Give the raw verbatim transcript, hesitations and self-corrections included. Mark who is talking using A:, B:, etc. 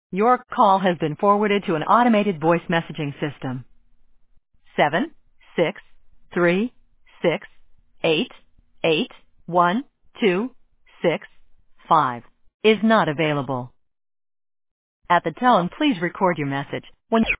A: Your call has been forwarded to an automated voice messaging system. Seven, six, three, six, eight, eight, one, two, six, five is not available. At the tone, please record your message. When